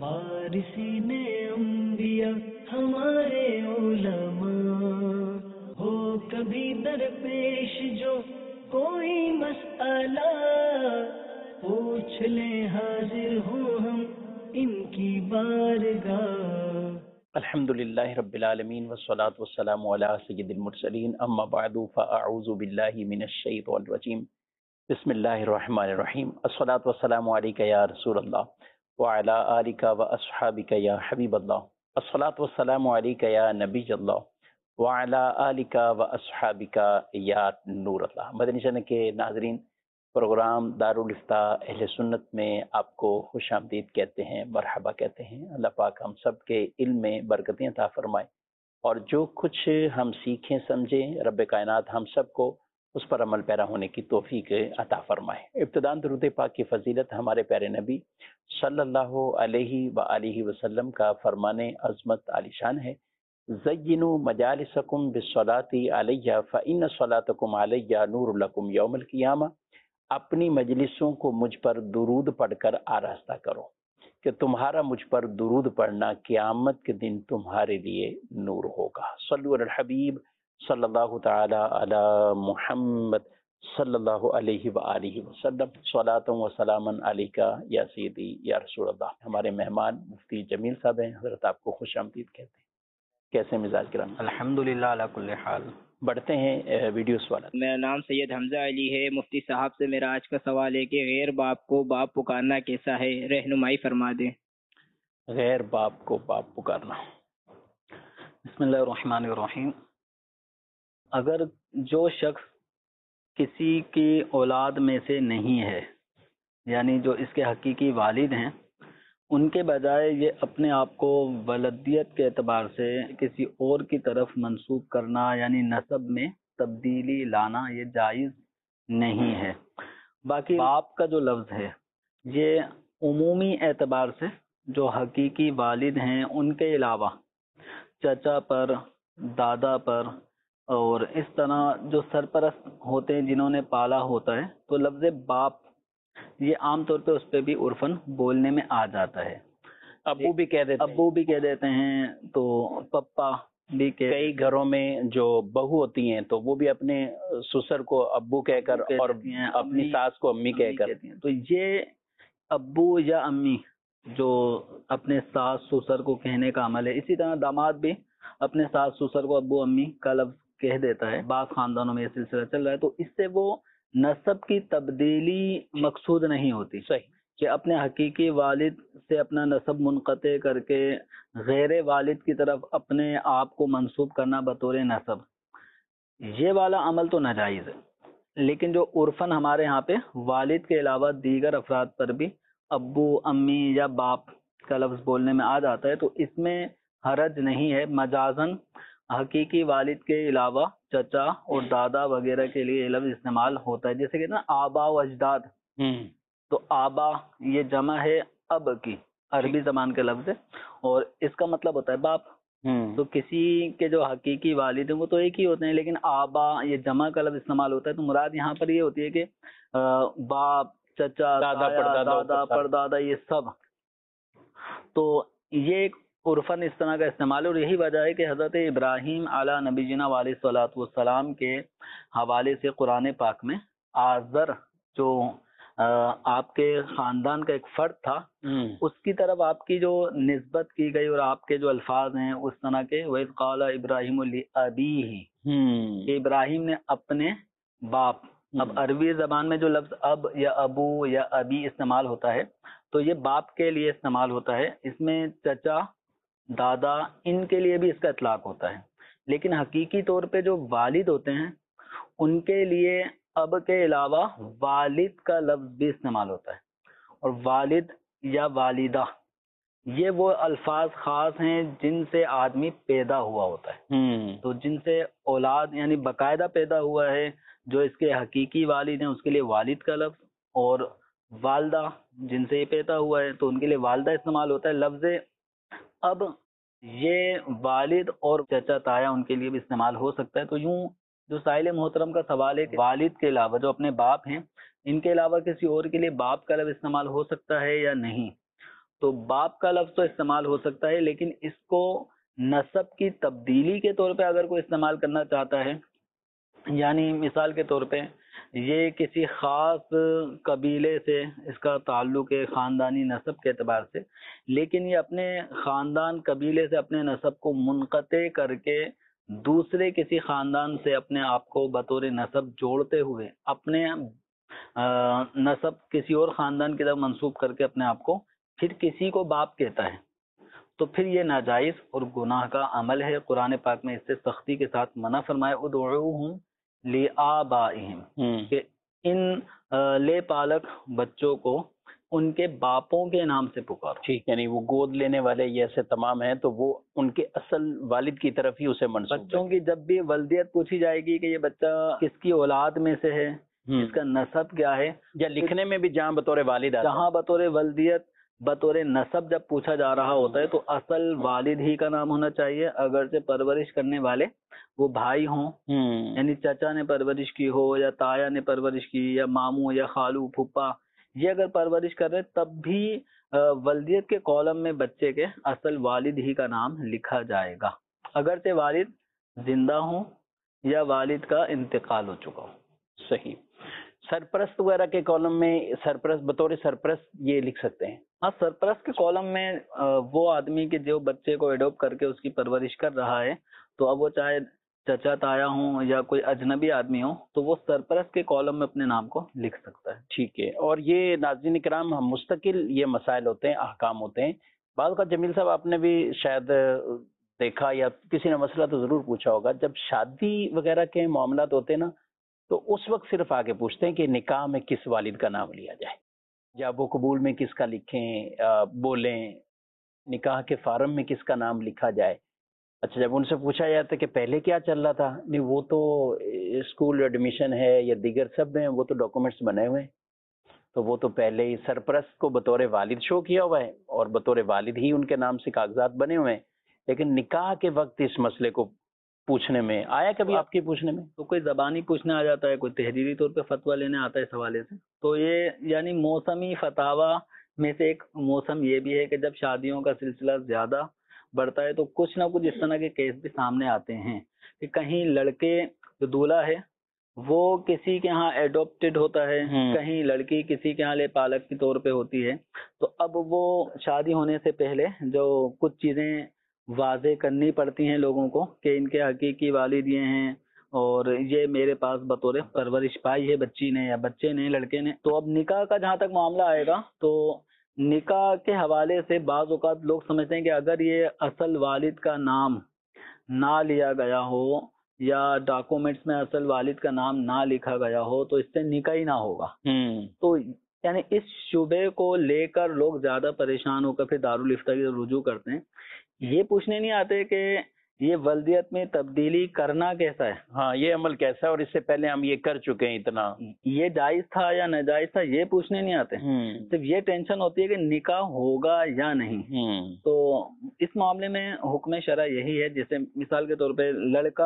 वारिसीने अंबिया हमारे उलमा हो कभी दरपेश जो कोई मसला पूछ ले हाजिर हूँ हम इनकी बारगाह। अल्हम्दुलिल्लाहि रब्बिल आलमीन वस्सलातु वस्सलामु अला सय्यिदिल मुरसलीन अम्मा बअदु फअऊज़ु बिल्लाहि मिनश शैतानिर रजीम बिस्मिल्लाहिर रहमानिर रहीम अस्सलातु वस्सलामु अलैका या रसूलल्लाह व अला आलिका व अस्हाबिका या हबीबल्लाह अस्सलातु वस्सलामु अलैका या नबीयल्लाह व अला आलिका व अस्हाबिका या नूरल्लाह। मदनी चैनल के नाज़रीन, प्रोग्राम दारुल इफ्ताह अहले सुन्नत में आपको खुशामदीद कहते हैं, मरहबा कहते हैं। अल्लाह पाक हम सब के इल्म में बरकतें अता फरमाए और जो कुछ हम सीखें समझें, रब कायनात हम सब को उस पर अमल पैरा होने की तौफीक अता फरमाए। इब्तिदान दुरूद पाक की फजीलत हमारे प्यारे नबी सल्लल्लाहु अलैहि व आलिहि वसल्लम का फरमाने अज़मत आलिशान है, ज़य्यिनु मजालिसकुम बिस्सलाती अलैया फ़इन्न सलातकुम अलैया नूरुल लकुम यौमल क़ियामा। अपनी मजलिसों को मुझ पर दुरूद पढ़कर आरास्ता करो कि तुम्हारा मुझ पर दुरूद पढ़ना क़यामत के दिन तुम्हारे लिए नूर होगा। सल्लु अलल हबीब सल्लल्लाहु तआला अला मुहम्मद सल्लल्लाहु अलैहि व आलिहि वसल्लम सलातन व सलामन अलैका या सय्यदी या रसूल अल्लाह। हमारे मेहमान मुफ्ती जमील साहब हैं, हज़रत आपको खुशामदीद कहते हैं। कैसे मिजाज गिराम? अल्हम्दुलिल्लाह अला कुल्ली हाल। बढ़ते हैं वीडियो सवाल। मेरा नाम सैयद हमजा अली है। मुफ्ती साहब से मेरा आज का सवाल है कि गैर बाप को बाप पुकारना कैसा है, रहनुमाई फरमा दें। गैर बाप को बाप पुकारना। बिस्मिल्लाहिर्रहमानिर्रहीम। अगर जो शख्स किसी की औलाद में से नहीं है, यानी जो इसके हकीकी वालिद हैं, उनके बजाय ये अपने आप को वलदियत के एतबार से किसी और की तरफ मंसूब करना, यानी नसब में तब्दीली लाना, ये जायज़ नहीं है। बाकी बाप का जो लफ्ज़ है ये उमूमी एतबार से जो हकीकी वालिद हैं उनके अलावा चचा पर, दादा पर और इस तरह जो सरपरस्त होते हैं जिन्होंने पाला होता है, तो लफ्ज़ बाप ये आम तौर पे उस पर भी उर्फन बोलने में आ जाता है। अब्बू भी कह देते हैं, अब्बू भी कह देते हैं, तो पप्पा भी कई घरों में जो बहू होती हैं तो वो भी अपने ससुर को अब्बू कहकर और अपनी सास को अम्मी कहकर कहती हैं। तो ये अब्बू या अम्मी जो अपने सास ससुर को कहने का अमल है, इसी तरह दामाद भी अपने सास ससुर को अब्बू अम्मी का लफ्ज़ कह देता है। बात खानदानों में ये सिलसिला चल रहा है, तो इससे वो नसब की तब्दीली मकसूद नहीं होती। सही कि अपने हकीकी वालिद से अपना नसब मुनक़ते करके गैर वालिद की तरफ अपने आप को मंसूब करना बतौर नसब, ये वाला अमल तो नाजायज़ है। लेकिन जो उर्फन हमारे यहाँ पे वालिद के अलावा दीगर अफराद पर भी अब्बू अम्मी या बाप का लफ्ज़ बोलने में आ जाता है, तो इसमें हरज नहीं है। मजाजन हकीकी वालिद के अलावा चचा और दादा वगैरह के लिए ये लफ्ज़ इस्तेमाल होता है। जैसे कहते हैं ना आबा व अजदाद, तो आबा ये जमा है अब की, अरबी ज़बान के लफ्ज़ है और इसका मतलब होता है बाप। तो किसी के जो हकीकी वालिद हैं वो तो एक ही होते हैं, लेकिन आबा ये जमा का लफ्ज़ इस्तेमाल होता है, तो मुराद यहाँ पर ये होती है कि बाप, चचा, दादा परदादा ये सब। तो ये एक उर्फन इस तरह का इस्तेमाल है और यही वजह है कि हज़रत इब्राहीम अला नबीना वालैहिस्सलातु वस्सलाम के हवाले से कुरान पाक में आज़र जो आपके ख़ानदान का एक फ़र्द था, उसकी तरफ आपकी जो निस्बत की गई और आपके जो अल्फाज हैं उस तरह के, वह क़ाला इब्राहीम लिअबीही, इब्राहीम ने अपने बाप। अब अरबी ज़बान में जो लफ्ज़ अब या अबू या अबी इस्तेमाल होता है तो ये बाप के लिए इस्तेमाल होता है। इसमें चचा, दादा, इनके लिए भी इसका इतलाक़ होता है, लेकिन हकीकी तौर पे जो वालिद होते हैं उनके लिए अब के अलावा वालिद का लफ्ज़ भी इस्तेमाल होता है। और वालिद या वालिदा ये वो अल्फाज ख़ास हैं जिनसे आदमी पैदा हुआ होता है। तो जिनसे औलाद यानी बाकायदा पैदा हुआ है, जो इसके हकीकी वालिद हैं उसके लिए वालिद का लफ्ज़, और वालदा जिनसे ये पैदा हुआ है तो उनके लिए वालदा इस्तेमाल होता है। लफ्ज़ अब ये वालिद और चचा ताया उनके लिए भी इस्तेमाल हो सकता है। तो यूं जो साहिल मोहतरम का सवाल है कि वालिद के अलावा जो अपने बाप हैं इनके अलावा किसी और के लिए बाप का लफ्ज़ इस्तेमाल हो सकता है या नहीं, تو باپ کا لفظ تو استعمال ہو سکتا ہے، لیکن اس کو نسب کی تبدیلی کے طور پہ اگر کوئی استعمال کرنا چاہتا ہے، یعنی مثال کے طور پہ یہ کسی خاص قبیلے سے اس کا تعلق ہے خاندانی نسب کے اعتبار سے، لیکن یہ اپنے خاندان قبیلے سے اپنے نسب کو منقطع کر کے دوسرے کسی خاندان سے اپنے آپ کو بطور نسب جوڑتے ہوئے اپنے نسب کسی اور خاندان کی طرف منسوب کر کے اپنے آپ کو پھر کسی کو باپ کہتا ہے، تو پھر یہ ناجائز اور گناہ کا عمل ہے۔ قرآن پاک میں اس سے سختی کے ساتھ منع فرمایا، ادعوہم لآبائہم، کہ ان لے پالک بچوں کو ان کے باپوں کے نام سے پکارو۔ ٹھیک، یعنی وہ گود لینے والے یہ ایسے تمام ہیں تو وہ ان کے اصل والد کی طرف ہی اسے منسوب ہے۔ بچوں کی جب بھی ولدیت پوچھی جائے گی کہ یہ بچہ کس کی اولاد میں سے ہے، اس کا نسب کیا ہے، یا لکھنے میں بھی جہاں بطور والد آتا ہے، جہاں بطور ولدیت بطور نسب جب پوچھا جا رہا ہوتا ہے تو اصل والد ہی کا نام ہونا چاہیے، اگرچہ پرورش کرنے والے وہ بھائی ہوں، یعنی چچا نے پرورش کی ہو یا تایا نے پرورش کی یا ماموں یا خالو پھپھا، یہ اگر پرورش کر رہے تب بھی ولدیت کے کالم میں بچے کے اصل والد ہی کا نام لکھا جائے گا، اگرچہ والد زندہ ہوں یا والد کا انتقال ہو چکا ہو۔ صحیح۔ سرپرست وغیرہ کے کالم میں سرپرست بطور سرپرست یہ لکھ سکتے ہیں؟ ہاں، سرپرست کے کالم میں وہ آدمی کے جو بچے کو ایڈوپٹ کر کے اس کی پرورش کر رہا ہے، تو اب وہ چاہے چچا تایا ہوں یا کوئی اجنبی آدمی ہو تو وہ سرپرست کے کالم میں اپنے نام کو لکھ سکتا ہے۔ ٹھیک ہے۔ اور یہ ناظرین کرام ہم مستقل یہ مسائل ہوتے ہیں، احکام ہوتے ہیں، بعض کا جمیل صاحب آپ نے بھی شاید دیکھا یا کسی نے مسئلہ تو ضرور پوچھا ہوگا، جب شادی وغیرہ کے معاملات ہوتے ہیں نا تو اس وقت صرف آگے پوچھتے ہیں کہ نکاح میں کس والد کا نام لیا جائے، یا وہ قبول میں کس کا لکھیں بولیں، نکاح کے فارم میں کس کا نام لکھا جائے۔ اچھا، جب ان سے پوچھا جاتا ہے کہ پہلے کیا چل رہا تھا، نہیں وہ تو اسکول ایڈمیشن ہے یا دیگر سب ہیں، وہ تو ڈاکومنٹس بنے ہوئے ہیں، تو وہ تو پہلے ہی سرپرست کو بطور والد شو کیا ہوا ہے اور بطور والد ہی ان کے نام سے کاغذات بنے ہوئے ہیں، لیکن نکاح کے وقت اس مسئلے کو پوچھنے میں آیا کبھی آپ کے پوچھنے میں؟ تو کوئی زبانی پوچھنے آ جاتا ہے، کوئی تحریری طور پہ فتویٰ لینے آتا ہے اس حوالے سے، تو یہ یعنی موسمی فتاویٰ میں سے ایک موسم یہ بھی ہے کہ جب شادیوں کا سلسلہ زیادہ بڑھتا ہے تو کچھ نہ کچھ اس طرح کے کیس بھی سامنے آتے ہیں کہ کہیں لڑکے جو دولہا ہے وہ کسی کے ہاں ایڈوپٹڈ ہوتا ہے، کہیں لڑکی کسی کے ہاں لے پالک کے طور پہ ہوتی ہے، تو اب وہ شادی ہونے سے پہلے جو کچھ چیزیں واضح کرنی پڑتی ہیں لوگوں کو کہ ان کے حقیقی والد یہ ہیں اور یہ میرے پاس بطور پرورش پائی ہے بچی نے یا بچے نے لڑکے نے۔ تو اب نکاح کا جہاں تک معاملہ آئے گا تو نکاح کے حوالے سے بعض اوقات لوگ سمجھتے ہیں کہ اگر یہ اصل والد کا نام نہ لیا گیا ہو یا ڈاکومنٹس میں اصل والد کا نام نہ لکھا گیا ہو تو اس سے نکاح ہی نہ ہوگا، تو یعنی اس شبے کو لے کر لوگ زیادہ پریشان ہو کر پھر دارالافتاء کی رجوع کرتے ہیں، یہ پوچھنے نہیں آتے کہ یہ ولدیت میں تبدیلی کرنا کیسا ہے، ہاں یہ عمل کیسا ہے اور اس سے پہلے ہم یہ کر چکے ہیں، اتنا یہ جائز تھا یا ناجائز تھا یہ پوچھنے نہیں آتے، صرف یہ ٹینشن ہوتی ہے کہ نکاح ہوگا یا نہیں۔ تو اس معاملے میں حکم شرع یہی ہے، جیسے مثال کے طور پہ لڑکا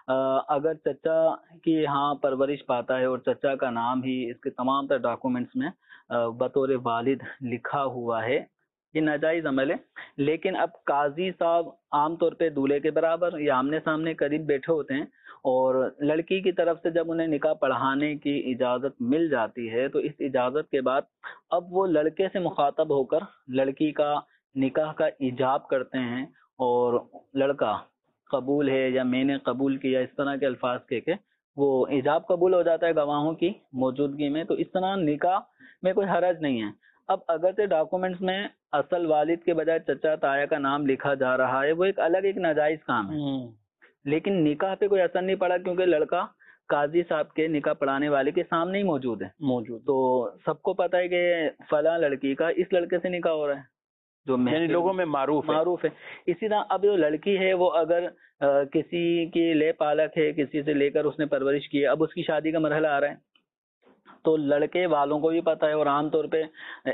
اگر چچا کی ہاں پرورش پاتا ہے اور چچا کا نام ہی اس کے تمام تر ڈاکومنٹس میں بطور والد لکھا ہوا ہے، یہ ناجائز عمل ہے، لیکن اب قاضی صاحب عام طور پہ دولہے کے برابر یا آمنے سامنے قریب بیٹھے ہوتے ہیں اور لڑکی کی طرف سے جب انہیں نکاح پڑھانے کی اجازت مل جاتی ہے تو اس اجازت کے بعد اب وہ لڑکے سے مخاطب ہو کر لڑکی کا نکاح کا ایجاب کرتے ہیں، اور لڑکا قبول ہے یا میں نے قبول کیا اس طرح کے الفاظ کہہ کے وہ ایجاب قبول ہو جاتا ہے گواہوں کی موجودگی میں، تو اس طرح نکاح میں کوئی حرج نہیں ہے۔ اب اگرچہ ڈاکومنٹس میں اصل والد کے بجائے چچا تایا کا نام لکھا جا رہا ہے، وہ ایک الگ ایک ناجائز کام ہے، لیکن نکاح پہ کوئی اثر نہیں پڑا کیونکہ لڑکا قاضی صاحب کے نکاح پڑھانے والے کے سامنے ہی موجود ہے، تو سب کو پتہ ہے کہ فلاں لڑکی کا اس لڑکے سے نکاح ہو رہا ہے جو یعنی لوگوں میں معروف ہے۔ اسی طرح اب جو لڑکی ہے وہ اگر کسی کی لے پالک ہے، کسی سے لے کر اس نے پرورش کی ہے، اب اس کی شادی کا مرحلہ آ رہا ہے تو لڑکے والوں کو بھی پتہ ہے، اور عام طور پہ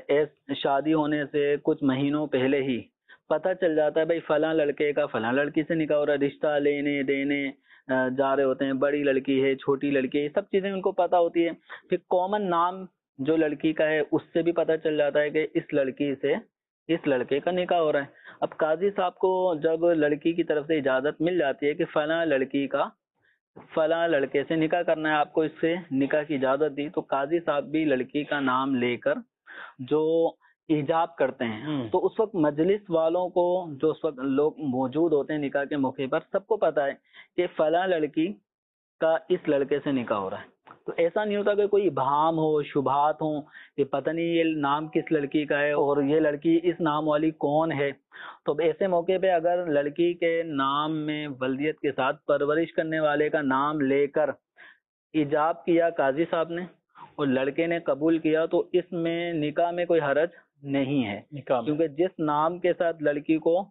شادی ہونے سے کچھ مہینوں پہلے ہی پتہ چل جاتا ہے بھائی فلاں لڑکے کا فلاں لڑکی سے نکاح ہو رہا ہے، رشتہ لینے دینے جا رہے ہوتے ہیں، بڑی لڑکی ہے چھوٹی لڑکی ہے، یہ سب چیزیں ان کو پتہ ہوتی ہے، پھر کامن نام جو لڑکی کا ہے اس سے بھی پتہ چل جاتا ہے کہ اس لڑکی سے اس لڑکے کا نکاح ہو رہا ہے۔ اب قاضی صاحب کو جب لڑکی کی طرف سے اجازت مل جاتی ہے کہ فلاں لڑکی کا فلاں لڑکے سے نکاح کرنا ہے، آپ کو اس سے نکاح کی اجازت دی، تو قاضی صاحب بھی لڑکی کا نام لے کر جو ایجاب کرتے ہیں، تو اس وقت مجلس والوں کو، جو اس وقت لوگ موجود ہوتے ہیں نکاح کے موقع پر، سب کو پتا ہے کہ فلاں لڑکی کا اس لڑکے سے نکاح ہو رہا ہے۔ تو ایسا نہیں ہوتا کہ کوئی ابہام ہو، شبہات ہوں کہ پتہ نہیں یہ نام کس لڑکی کا ہے اور یہ لڑکی اس نام والی کون ہے۔ تو ایسے موقع پہ اگر لڑکی کے نام میں ولدیت کے ساتھ پرورش کرنے والے کا نام لے کر ایجاب کیا قاضی صاحب نے اور لڑکے نے قبول کیا، تو اس میں نکاح میں کوئی حرج نہیں ہے، کیونکہ جس نام کے ساتھ لڑکی کو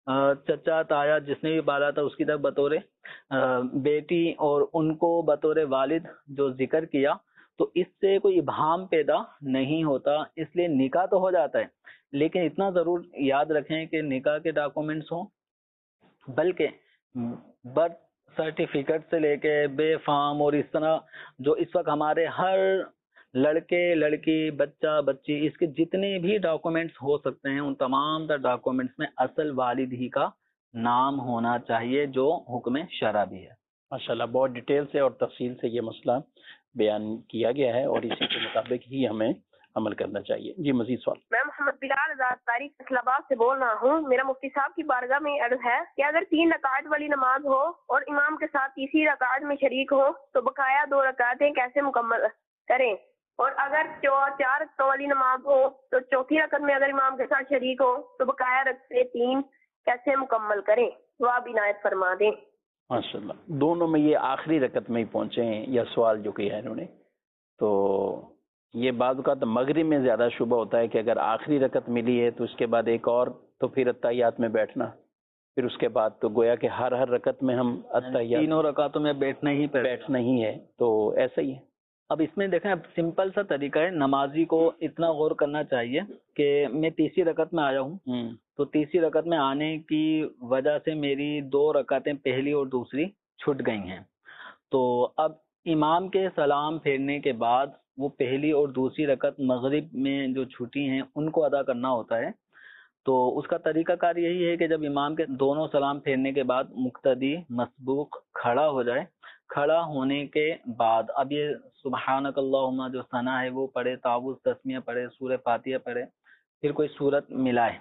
چچا تایا جس نے بھی پالا تھا اس کی طرف بطور بیٹی اور ان کو بطور والد جو ذکر کیا، تو اس سے کوئی ابہام پیدا نہیں ہوتا، اس لیے نکاح تو ہو جاتا ہے، لیکن اتنا ضرور یاد رکھیں کہ نکاح کے ڈاکومنٹس ہوں، بلکہ برتھ سرٹیفکیٹ سے لے کے بے فام اور اس طرح جو اس وقت ہمارے ہر لڑکے لڑکی بچہ بچی اس کے جتنے بھی ڈاکومنٹس ہو سکتے ہیں، ان تمام تر ڈاکومنٹس میں اصل والد ہی کا نام ہونا چاہیے، جو حکم شرع بھی ہے۔ ماشاءاللہ، بہت ڈیٹیل سے اور تفصیل سے یہ مسئلہ بیان کیا گیا ہے اور اسی کے مطابق ہی ہمیں عمل کرنا چاہیے۔ جی مزید سوال۔ میں محمد بلال آزاد تاریخ فیصل آباد سے بول رہا ہوں۔ میرا مفتی صاحب کی بارگاہ میں عرض ہے کہ اگر 3 رکعت والی نماز ہو اور امام کے ساتھ تیسری رکعت میں شریک ہو تو بقایا 2 رکعتیں کیسے مکمل کریں، اور اگر 4 رکعتوں والی نماز ہو تو چوتھی رکعت میں اگر امام کے ساتھ شریک ہو تو بقایا رکعتیں 3 کیسے مکمل کریں، جواب عنایت فرما دیں۔ ماشاءاللہ، دونوں میں یہ آخری رکعت میں ہی پہنچے ہیں، یا سوال جو کیا ہے انہوں نے، تو یہ بعض اوقات مغرب میں زیادہ شبہ ہوتا ہے کہ اگر آخری رکعت ملی ہے تو اس کے بعد ایک اور، تو پھر اتحیات میں بیٹھنا، پھر اس کے بعد تو گویا کہ ہر رکعت میں ہم اتحیات 3 رکعتوں میں بیٹھنا ہی ہے، تو ایسا ہی ہے۔ اب اس میں دیکھیں، اب سمپل سا طریقہ ہے، نمازی کو اتنا غور کرنا چاہیے کہ میں تیسری رکعت میں آیا ہوں، تو تیسری رکعت میں آنے کی وجہ سے میری 2 رکعتیں پہلی اور دوسری چھٹ گئی ہیں، تو اب امام کے سلام پھیرنے کے بعد وہ پہلی اور دوسری رکعت مغرب میں جو چھٹی ہیں ان کو ادا کرنا ہوتا ہے۔ تو اس کا طریقہ کار یہی ہے کہ جب امام کے دونوں سلام پھیرنے کے بعد مقتدی مسبوق کھڑا ہو جائے، کھڑا ہونے کے بعد اب یہ سبحانک اللہم جو ثنا ہے وہ پڑھے، تعوذ تسمیہ پڑھے، سورہ فاتحہ پڑھے، پھر کوئی سورت ملائے۔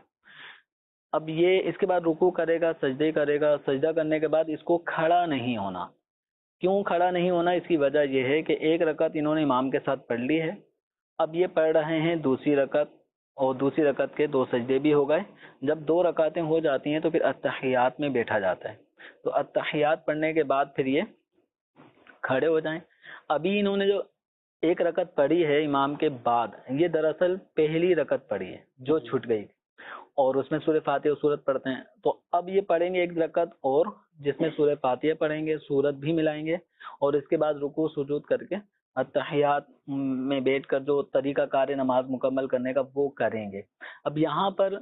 اب یہ اس کے بعد رکوع کرے گا، سجدے کرے گا، سجدہ کرنے کے بعد اس کو کھڑا نہیں ہونا۔ کیوں کھڑا نہیں ہونا؟ اس کی وجہ یہ ہے کہ 1 رکعت انہوں نے امام کے ساتھ پڑھ لی ہے، اب یہ پڑھ رہے ہیں دوسری رکعت، اور دوسری رکعت کے 2 سجدے بھی ہو گئے۔ جب 2 رکعتیں ہو جاتی ہیں تو پھر اتحیات میں بیٹھا جاتا ہے، تو اتحیات پڑھنے کے بعد پھر یہ کھڑے ہو جائیں۔ ابھی انہوں نے جو 1 رکعت پڑھی ہے امام کے بعد، یہ دراصل پہلی رکعت پڑھی ہے جو چھٹ گئی تھی، اور اس میں سورہ فاتحہ اور سورت پڑھتے ہیں، تو اب یہ پڑھیں گے 1 رکعت اور جس میں سورہ فاتحہ پڑھیں گے، سورت بھی ملائیں گے، اور اس کے بعد رکوع سجود کر کے اتحیات میں بیٹھ کر جو طریقہ کار نماز مکمل کرنے کا وہ کریں گے۔ اب یہاں پر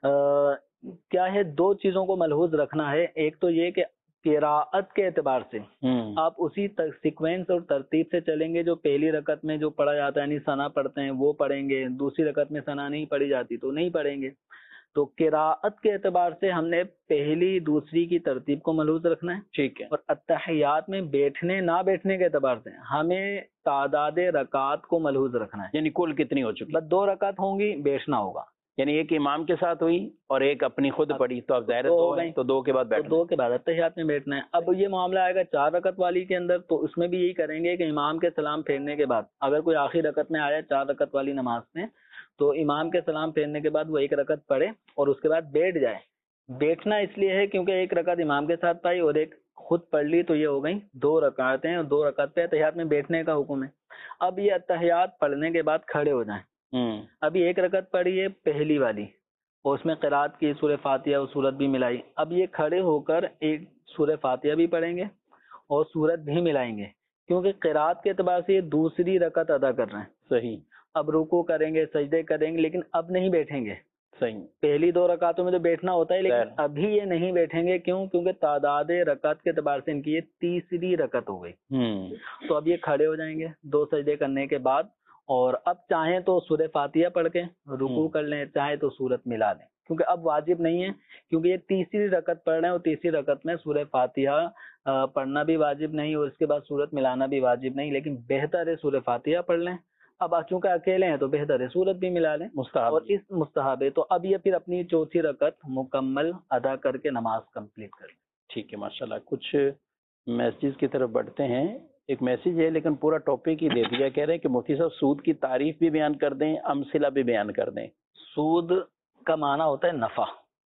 کیا ہے، 2 چیزوں کو ملحوظ رکھنا ہے۔ ایک تو یہ کہ قراءت کے اعتبار سے آپ اسی سیکوینس اور ترتیب سے چلیں گے جو پہلی رکعت میں جو پڑھا جاتا ہے، یعنی ثنا پڑھتے ہیں وہ پڑھیں گے، دوسری رکعت میں ثنا نہیں پڑھی جاتی تو نہیں پڑھیں گے۔ تو قراءت کے اعتبار سے ہم نے پہلی دوسری کی ترتیب کو ملحوظ رکھنا ہے، ٹھیک ہے، اور اتحیات میں بیٹھنے نہ بیٹھنے کے اعتبار سے ہمیں تعداد رکعات کو ملحوظ رکھنا ہے۔ یعنی کل کتنی ہو چکی؟ بس 2 رکعت ہوں گی، بیٹھنا ہوگا، یعنی ایک امام کے ساتھ ہوئی اور ایک اپنی خود پڑھی، تو اب ظاہر 2 ہو گئی، تو 2 کے بعد بیٹھنا، 2 کے بعد اتحیات میں بیٹھنا ہے۔ اب یہ معاملہ آئے گا 4 رکعت والی کے اندر، تو اس میں بھی یہی کریں گے کہ امام کے سلام پھیرنے کے بعد اگر کوئی آخری رکعت میں آیا 4 رکعت والی نماز میں، تو امام کے سلام پھیرنے کے بعد وہ 1 رکعت پڑھے اور اس کے بعد بیٹھ جائے۔ بیٹھنا اس لیے ہے کیونکہ 1 رکعت امام کے ساتھ پائی اور 1 خود پڑھ لی، تو یہ ہو گئی 2 رکعتیں، اور 2 رکعت پہ اتحیات میں بیٹھنے کا حکم ہے۔ اب یہ اتحیات پڑھنے کے بعد کھڑے ہو جائیں۔ ابھی 1 رکعت پڑھی ہے پہلی والی، اور اس میں قرات کی سورہ فاتحہ اور سورت بھی ملائی، اب یہ کھڑے ہو کر ایک سورہ فاتحہ بھی پڑھیں گے اور سورت بھی ملائیں گے، کیونکہ قرات کے اعتبار سے یہ دوسری رکعت ادا کر رہے ہیں۔ صحیح۔ اب رکوع کریں گے، سجدے کریں گے، لیکن اب نہیں بیٹھیں گے۔ صحیح۔ پہلی 2 رکعتوں میں تو بیٹھنا ہوتا ہے، لیکن ابھی یہ نہیں بیٹھیں گے، کیوں؟ کیونکہ تعداد رکعت کے اعتبار سے ان کی یہ تیسری رکعت ہو گئی، تو اب یہ کھڑے ہو جائیں گے 2 سجدے کرنے کے بعد، اور اب چاہیں تو سورہ فاتحہ پڑھ کے رکوع کر لیں، چاہیں تو سورت ملا دیں۔ کیونکہ اب واجب نہیں ہے، کیونکہ یہ تیسری رکعت پڑھ رہے ہیں اور تیسری رکعت میں سورہ فاتحہ پڑھنا بھی واجب نہیں اور اس کے بعد سورت ملانا بھی واجب نہیں، لیکن بہتر ہے سورہ فاتحہ پڑھ لیں۔ اب چونکہ اکیلے ہیں تو بہتر ہے سورت بھی ملا لیں، مستحب اور اس مستحب ہے تو اب یہ پھر اپنی چوتھی رکعت مکمل ادا کر کے نماز کمپلیٹ کر لیں۔ ٹھیک ہے، ماشاءاللہ۔ کچھ میسیج کی طرف بڑھتے ہیں۔ ایک میسیج ہے لیکن پورا ٹاپک ہی دے دیا، کہہ رہے ہیں کہ مفتی صاحب سود کی تعریف بھی بیان کر دیں، امثلہ بھی بیان کر دیں۔ سود کا معنی ہوتا ہے نفع۔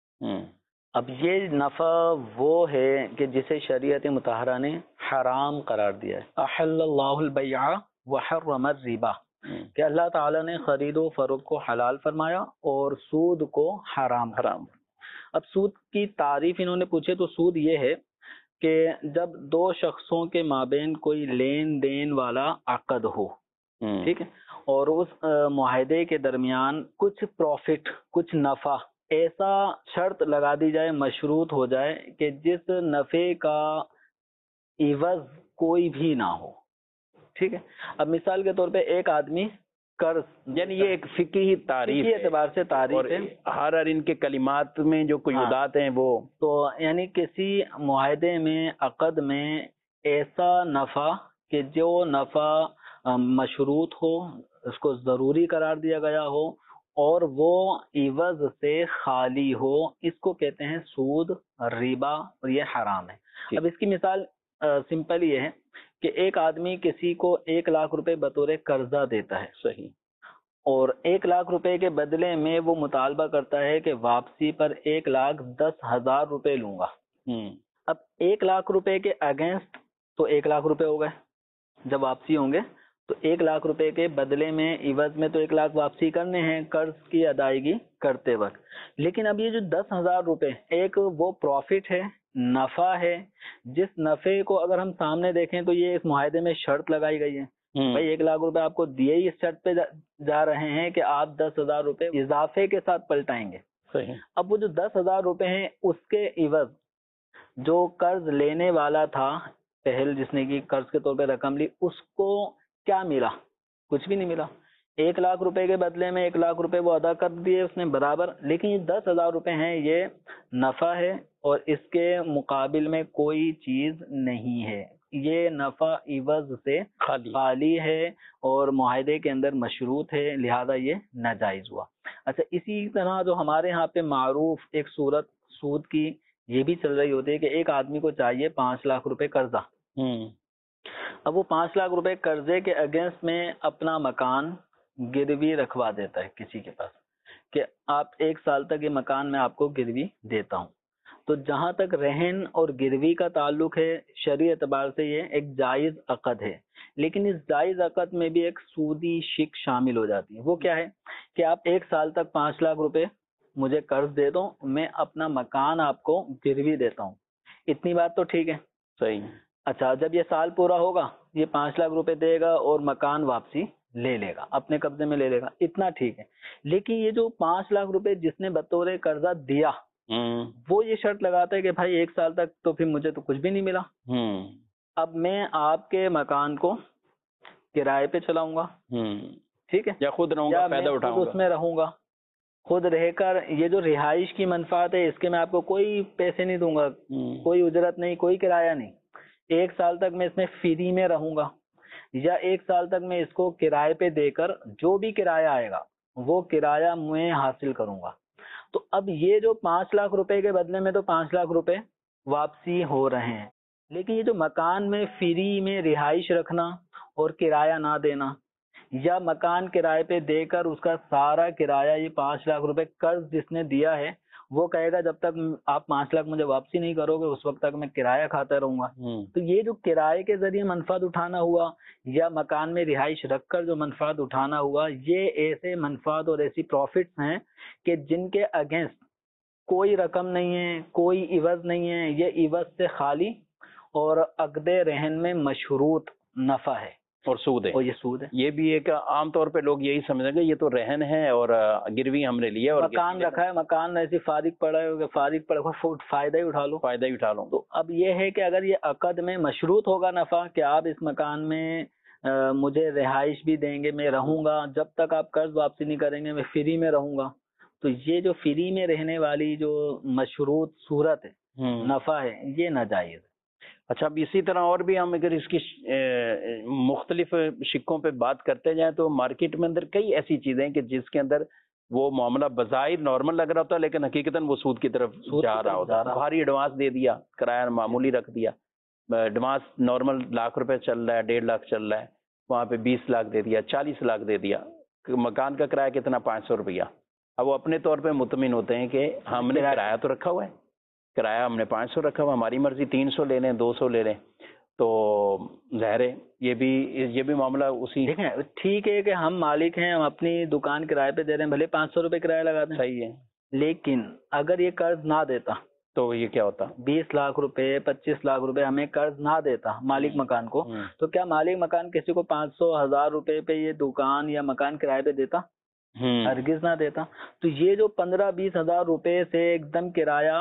اب یہ نفع وہ ہے کہ جسے شریعت مطہرہ نے حرام قرار دیا ہے۔ احل اللہ البیع وحرم الربا، کہ اللہ تعالیٰ نے خرید و فروخت کو حلال فرمایا اور سود کو حرام۔ اب سود کی تعریف انہوں نے پوچھے تو سود یہ ہے کہ جب دو شخصوں کے مابین کوئی لین دین والا عقد ہو، ٹھیک ہے، اور اس معاہدے کے درمیان کچھ پروفٹ، کچھ نفع ایسا شرط لگا دی جائے، مشروط ہو جائے کہ جس نفع کا عوض کوئی بھی نہ ہو، ٹھیک ہے۔ اب مثال کے طور پہ ایک آدمی قرض، یعنی یہ ایک فقہی تعریف فقہی اعتبار سے تعریف اور ہے، ہر ان کے کلمات میں جو قیودات ہیں وہ تو یعنی کسی معاہدے میں، عقد میں ایسا نفع کہ جو نفع مشروط ہو، اس کو ضروری قرار دیا گیا ہو اور وہ عوض سے خالی ہو، اس کو کہتے ہیں سود، ربا، اور یہ حرام ہے۔ اب اس کی مثال سمپل یہ ہے کہ ایک آدمی کسی کو 1,00,000 روپے بطور قرضہ دیتا ہے، صحیح، اور 1,00,000 روپے کے بدلے میں وہ مطالبہ کرتا ہے کہ واپسی پر 1,10,000 روپے لوں گا۔ اب 1,00,000 روپے کے اگینسٹ تو 1,00,000 روپے ہو گئے، جب واپسی ہوں گے تو 1,00,000 روپے کے بدلے میں عوض میں تو 1,00,000 واپسی کرنے ہیں قرض کی ادائیگی کرتے وقت، لیکن اب یہ جو 10,000 روپے ایک وہ پروفٹ ہے، نفع ہے، جس نفع کو اگر ہم سامنے دیکھیں تو یہ اس معاہدے میں شرط لگائی گئی ہے، بھائی 1,00,000 روپے آپ کو دیے ہی اس شرط پہ جا رہے ہیں کہ آپ 10,000 روپے اضافے کے ساتھ پلٹائیں گے۔ صحیح۔ اب وہ جو 10,000 روپے ہیں اس کے عوض جو قرض لینے والا تھا، پہل جس نے کی قرض کے طور پہ رقم لی، اس کو کیا ملا؟ کچھ بھی نہیں ملا۔ 1,00,000 روپے کے بدلے میں 1,00,000 روپے وہ ادا کر دیے اس نے برابر، لیکن یہ 10,000 روپے ہیں، یہ نفع ہے اور اس کے مقابل میں کوئی چیز نہیں ہے، یہ نفع عوض سے خالی ہے اور معاہدے کے اندر مشروط ہے، لہذا یہ ناجائز ہوا۔ اچھا، اسی طرح جو ہمارے ہاں پہ معروف ایک صورت سود کی یہ بھی چل رہی ہوتی ہے کہ ایک آدمی کو چاہیے 5,00,000 روپے قرضہ، اب وہ 5,00,000 روپے قرضے کے اگینسٹ میں اپنا مکان گروی رکھوا دیتا ہے کسی کے پاس کہ آپ 1 سال تک یہ مکان میں آپ کو گروی دیتا ہوں۔ تو جہاں تک رہن اور گروی کا تعلق ہے، شرعی اعتبار سے یہ ایک جائز عقد ہے، لیکن اس جائز عقد میں بھی ایک سودی شک شامل ہو جاتی ہے۔ وہ کیا ہے کہ آپ 1 سال تک 5,00,000 روپے مجھے قرض دے دو، میں اپنا مکان آپ کو گروی دیتا ہوں، اتنی بات تو ٹھیک ہے، صحیح۔ اچھا، جب یہ سال پورا ہوگا یہ 5,00,000 روپے دے گا اور مکان واپسی لے لے گا، اپنے قبضے میں لے لے گا، اتنا ٹھیک ہے، لیکن یہ جو 5,00,000 روپے جس نے بطور قرضہ دیا وہ یہ شرط لگاتا ہے کہ بھائی 1 سال تک تو پھر مجھے تو کچھ بھی نہیں ملا، اب میں آپ کے مکان کو کرائے پہ چلاؤں گا، ٹھیک ہے، یا خود رہوں گا، فائدہ اٹھاؤں گا، اس میں رہوں گا، خود رہ کر یہ جو رہائش کی منفعت ہے اس کے میں آپ کو کوئی پیسے نہیں دوں گا، کوئی اجرت نہیں، کوئی کرایہ نہیں، 1 سال تک میں اس میں فری میں رہوں گا، یا 1 سال تک میں اس کو کرائے پہ دے کر جو بھی کرایہ آئے گا وہ کرایہ میں حاصل کروں گا۔ تو اب یہ جو 5,00,000 روپے کے بدلے میں تو 5,00,000 روپے واپسی ہو رہے ہیں، لیکن یہ جو مکان میں فری میں رہائش رکھنا اور کرایہ نہ دینا، یا مکان کرائے پہ دے کر اس کا سارا کرایہ یہ 5,00,000 روپے قرض جس نے دیا ہے وہ کہے گا جب تک آپ 5,00,000 مجھے واپسی نہیں کرو گے اس وقت تک میں کرایہ کھاتا رہوں گا۔ تو یہ جو کرائے کے ذریعے منفعت اٹھانا ہوا یا مکان میں رہائش رکھ کر جو منفعت اٹھانا ہوا، یہ ایسے منفعت اور ایسی پروفٹس ہیں کہ جن کے اگینسٹ کوئی رقم نہیں ہے، کوئی عوض نہیں ہے، یہ عوض سے خالی اور عقد رہن میں مشروط نفع ہے اور سود ہے، اور یہ سود ہے۔ یہ بھی ایک عام طور پہ لوگ یہی سمجھیں گے یہ تو رہن ہے اور گروی ہم نے لیا اور مکان رکھا ہے، مکان ایسی فارغ پڑا ہے، فارغ پڑا فائدہ ہی اٹھا لو، فائدہ ہی اٹھا لوں۔ تو اب یہ ہے کہ اگر یہ عقد میں مشروط ہوگا نفع کہ آپ اس مکان میں مجھے رہائش بھی دیں گے، میں رہوں گا، جب تک آپ قرض واپسی نہیں کریں گے میں فری میں رہوں گا، تو یہ جو فری میں رہنے والی جو مشروط صورت ہے نفع ہے یہ ناجائز ہے۔ اچھا، اب اسی طرح اور بھی ہم اگر اس کی مختلف شکوں پہ بات کرتے جائیں تو مارکیٹ میں اندر کئی ایسی چیزیں ہیں کہ جس کے اندر وہ معاملہ بظاہر نارمل لگ رہا ہوتا ہے لیکن حقیقتاً وہ سود کی طرف جا رہا ہوتا ہے۔ بھاری ایڈوانس دے دیا، کرایہ معمولی رکھ دیا، ایڈوانس نارمل ₹1,00,000 چل رہا ہے، 1.5 لاکھ چل رہا ہے، وہاں پہ 20 لاکھ دے دیا، 40 لاکھ دے دیا۔ مکان کا کرایہ کتنا؟ ₹500۔ اب وہ اپنے طور پہ مطمئن ہوتے ہیں کہ ہم نے کرایہ تو رکھا ہوا ہے، کرایہ ہم نے 500 رکھا ہوا، ہماری مرضی 300 لے لیں، 200 لے لیں، تو ظاہر ہے یہ بھی معاملہ اسی دیکھیں ٹھیک ہے کہ ہم مالک ہیں، ہم اپنی دکان کرائے پہ دے رہے ہیں، بھلے ₹500 کرایہ لگا دیں، صحیح ہے، لیکن اگر یہ قرض نہ دیتا تو یہ کیا ہوتا؟ 20 لاکھ روپے 25 لاکھ روپے ہمیں قرض نہ دیتا مالک مکان کو، تو کیا مالک مکان کسی کو 500 1000 روپے پہ یہ دکان یا مکان کرائے پہ دیتا؟ ہرگز نہ دیتا۔ تو یہ جو 15-20 ہزار روپے سے ایک دم کرایہ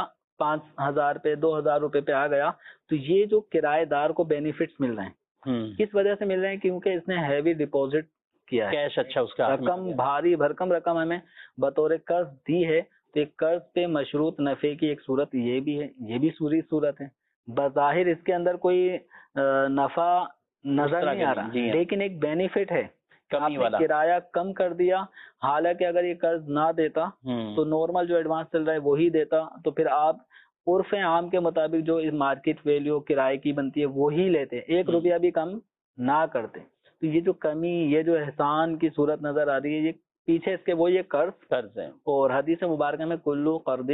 5000 پہ 2000 روپے پہ آ گیا، تو یہ جو کرایہ دار کو بینیفٹس مل رہے ہیں کس وجہ سے مل رہے ہیں؟ کیونکہ اس نے ہیوی ڈپازٹ کیا ہے، کیش، اچھا اس کا رقم بھاری بھرکم رقم ہمیں بطور قرض دی ہے، تو ایک قرض پہ مشروط نفع کی ایک صورت یہ بھی ہے، یہ بھی سوری صورت ہے۔ بظاہر اس کے اندر کوئی نفع نظر نہیں آ رہا، لیکن ایک بینیفٹ ہے، آپ نے کرایہ کم کر دیا، حالانکہ اگر یہ قرض نہ دیتا تو نارمل جو ایڈوانس چل رہا ہے وہی دیتا، تو پھر آپ عرف عام کے مطابق جو مارکیٹ ویلیو کرائے کی بنتی ہے وہی لیتے، 1 روپیہ بھی کم نہ کرتے۔ تو یہ جو کمی، یہ جو احسان کی صورت نظر آ رہی ہے، یہ پیچھے اس کے وہ یہ قرض ہے، اور حدیث مبارکہ میں کلو قرض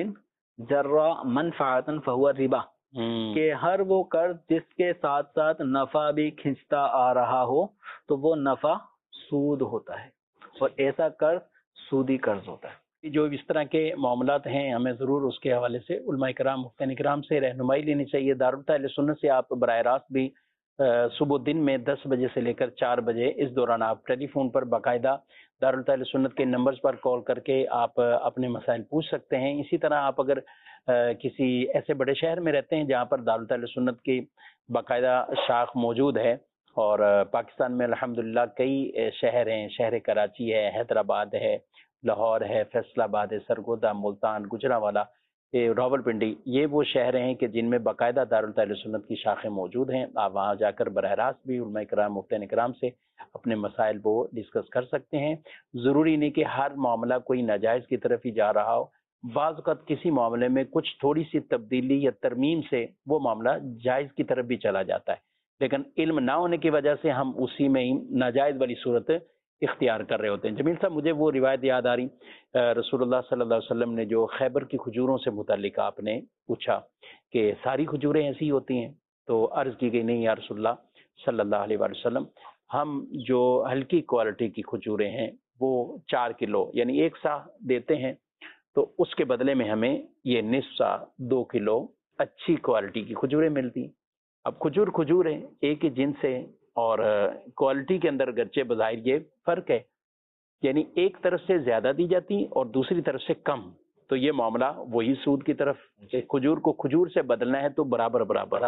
جرا منفعتا فہو ربا، کہ ہر وہ قرض جس کے ساتھ ساتھ نفع بھی کھنچتا آ رہا ہو تو وہ نفع سود ہوتا ہے، اور ایسا قرض سودی قرض ہوتا ہے۔ جو اس طرح کے معاملات ہیں ہمیں ضرور اس کے حوالے سے علماء کرام مفتیان کرام سے رہنمائی لینی چاہیے۔ دارالفتہ اہل سنت سے آپ براہ راست بھی صبح دن میں 10 بجے سے لے کر 4 بجے اس دوران آپ ٹیلی فون پر باقاعدہ دارالفتہ اہل سنت کے نمبرز پر کال کر کے آپ اپنے مسائل پوچھ سکتے ہیں۔ اسی طرح آپ اگر کسی ایسے بڑے شہر میں رہتے ہیں جہاں پر دارالفتہ اہل سنت کی باقاعدہ شاخ موجود ہے، اور پاکستان میں الحمدللہ کئی شہر ہیں، شہر کراچی ہے، حیدرآباد ہے، لاہور ہے، فیصل آباد ہے، سرگودا، ملتان، گجرانوالہ، راولپنڈی، یہ وہ شہر ہیں کہ جن میں باقاعدہ دارالفتہ اہل سنت کی شاخیں موجود ہیں۔ آپ وہاں جا کر براہ راست بھی علماء کرام مفتیان کرام سے اپنے مسائل وہ ڈسکس کر سکتے ہیں۔ ضروری نہیں کہ ہر معاملہ کوئی ناجائز کی طرف ہی جا رہا ہو، بعض اوقات کسی معاملے میں کچھ تھوڑی سی تبدیلی یا ترمیم سے وہ معاملہ جائز کی طرف بھی چلا جاتا ہے، لیکن علم نہ ہونے کی وجہ سے ہم اسی میں ہی ناجائز والی صورت اختیار کر رہے ہوتے ہیں۔ جمیل صاحب، مجھے وہ روایت یاد آ رہی، رسول اللہ صلی اللہ علیہ وسلم نے جو خیبر کی کھجوروں سے متعلق آپ نے پوچھا کہ ساری کھجوریں ایسی ہوتی ہیں، تو عرض کی گئی نہیں یا رسول اللہ صلی اللہ علیہ وسلم، ہم جو ہلکی کوالٹی کی کھجوریں ہیں وہ 4 کلو یعنی 1 سا دیتے ہیں، تو اس کے بدلے میں ہمیں یہ نصف سا 2 کلو اچھی کوالٹی کی کھجوریں ملتی۔ اب کھجور ہے، ایک ہی جنس ہے، اور کوالٹی کے اندر گرچہ بظاہر یہ فرق ہے، یعنی ایک طرف سے زیادہ دی جاتی اور دوسری طرف سے کم، تو یہ معاملہ وہی سود کی طرف، کھجور کو کھجور سے بدلنا ہے تو برابر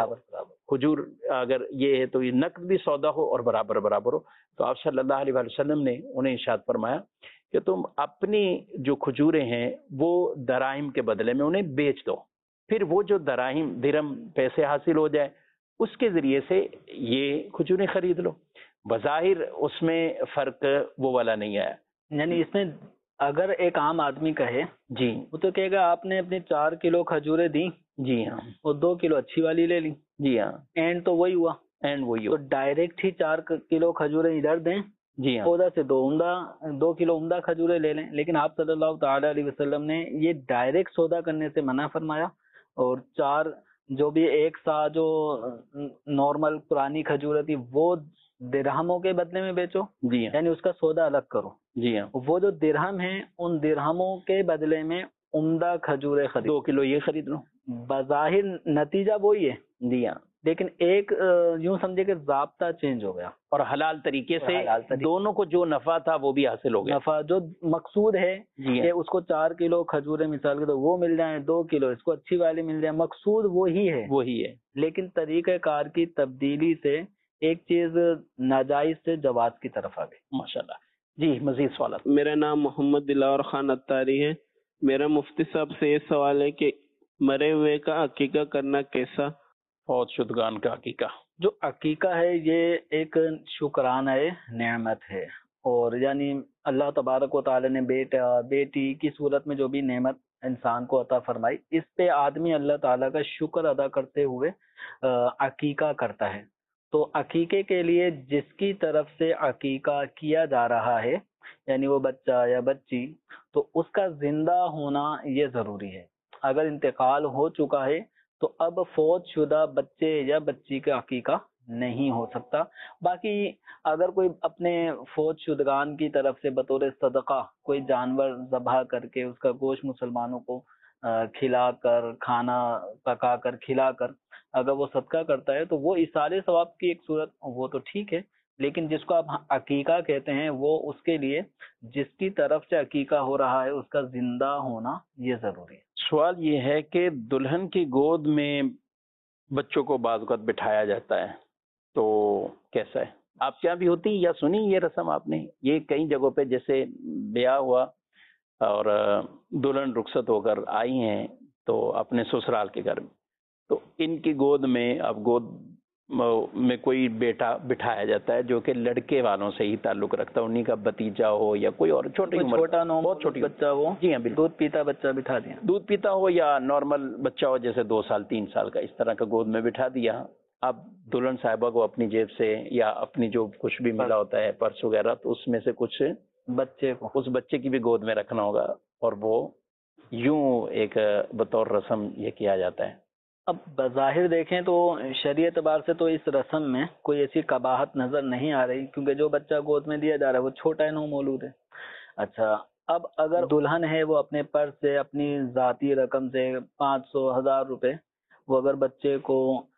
کھجور اگر یہ ہے تو یہ نقد بھی سودا ہو اور برابر ہو۔ تو آپ صلی اللہ علیہ وسلم نے انہیں ارشاد فرمایا کہ تم اپنی جو کھجوریں ہیں وہ دراہم کے بدلے میں انہیں بیچ دو، پھر وہ جو دراہم درہم پیسے حاصل ہو جائے اس کے ذریعے سے یہ کھجوریں خرید لو۔ بظاہر اس میں فرق وہ والا نہیں آیا، یعنی اس میں اگر ایک عام آدمی کہے جی وہ تو کہے گا آپ نے اپنی 4 کلو کھجوریں دی، جی ہاں، اور 2 کلو اچھی والی لے لی، جی ہاں، اینڈ تو وہی ہوا، تو ڈائریکٹ ہی 4 کلو کھجوریں ادھر دیں، جی ہاں، ادھر سے 2 کلو عمدہ کھجوریں لے لیں، لیکن آپ صلی اللہ تعالی علیہ وسلم نے یہ ڈائریکٹ سودا کرنے سے منع فرمایا، اور 4 جو بھی 1 سا جو نارمل پرانی کھجوریں تھی وہ درہموں کے بدلے میں بیچو، جی ہاں، یعنی اس کا سودا الگ کرو، جی ہاں، وہ جو درہم ہیں ان درہموں کے بدلے میں عمدہ کھجوریں خرید، 2 کلو یہ خرید لو۔ بظاہر نتیجہ وہی ہے، جی ہاں، لیکن ایک یوں سمجھے کہ ضابطہ چینج ہو گیا، اور حلال طریقے سے دونوں کو جو نفع تھا وہ بھی حاصل ہو گیا۔ نفع جو مقصود ہے جی کہ اس کو 4 کلو کھجوریں مثال کے تو وہ مل جائیں، 2 کلو اس کو اچھی والی مل جائے، مقصود وہی ہے، لیکن طریقہ کار کی تبدیلی سے ایک چیز ناجائز سے جواز کی طرف آ گئی۔ ماشاءاللہ۔ جی مزید سوالات؟ میرا نام محمد دلاور خان اتاری ہے، میرا مفتی صاحب سے یہ سوال ہے کہ مرے ہوئے کا عقیقہ کرنا کیسا؟ فوت شدگان کا عقیقہ، جو عقیقہ ہے یہ ایک شکرانہ نعمت ہے، اور یعنی اللہ تبارک و تعالی نے بیٹا بیٹی کی صورت میں جو بھی نعمت انسان کو عطا فرمائی، اس پہ آدمی اللہ تعالیٰ کا شکر ادا کرتے ہوئے عقیقہ کرتا ہے۔ تو عقیقے کے لیے جس کی طرف سے عقیقہ کیا جا رہا ہے، یعنی وہ بچہ یا بچی، تو اس کا زندہ ہونا یہ ضروری ہے۔ اگر انتقال ہو چکا ہے تو اب فوت شدہ بچے یا بچی کا عقیقہ نہیں ہو سکتا۔ باقی اگر کوئی اپنے فوت شدگان کی طرف سے بطور صدقہ کوئی جانور ذبح کر کے اس کا گوشت مسلمانوں کو کھلا کر، کھانا پکا کر کھلا کر اگر وہ صدقہ کرتا ہے تو وہ ایصال ثواب کی ایک صورت، وہ تو ٹھیک ہے، لیکن جس کو آپ عقیقہ کہتے ہیں وہ اس کے لیے جس کی طرف سے عقیقہ ہو رہا ہے اس کا زندہ ہونا یہ ضروری ہے۔ سوال یہ ہے کہ دلہن کی گود میں بچوں کو بعض اوقات بٹھایا جاتا ہے، تو کیسا ہے؟ آپ کیا بھی ہوتی یا سنی یہ رسم آپ نے؟ یہ کئی جگہوں پہ جیسے بیاہ ہوا اور دلہن رخصت ہو کر آئی ہیں تو اپنے سسرال کے گھر میں، تو ان کی گود میں اب گود میں کوئی بیٹا بٹھایا جاتا ہے جو کہ لڑکے والوں سے ہی تعلق رکھتا ہے، انہی کا بتیجا ہو یا کوئی اور چھوٹی عمر، چھوٹا نو بہت چھوٹی بچہ ہو، جی ہاں بالکل، دودھ پیتا بچہ بٹھا دیا، دودھ پیتا ہو یا نارمل بچہ ہو جیسے 2 سال 3 سال کا، اس طرح کا گود میں بٹھا دیا۔ اب دلہن صاحبہ کو اپنی جیب سے یا اپنی جو کچھ بھی ملا ہوتا ہے پرس وغیرہ، تو اس میں سے کچھ بچے کو اس بچے کی بھی گود میں رکھنا ہوگا، اور وہ یوں ایک بطور رسم یہ کیا جاتا ہے۔ اب بظاہر دیکھیں تو شرعی اعتبار سے تو اس رسم میں کوئی ایسی قباحت نظر نہیں آ رہی، کیونکہ جو بچہ گود میں دیا جا رہا ہے وہ چھوٹا ہے، نو مولود ہے۔ اچھا، اب اگر دلہن ہے وہ اپنے پرس سے، اپنی ذاتی رقم سے 500 1000 روپے وہ اگر بچے کو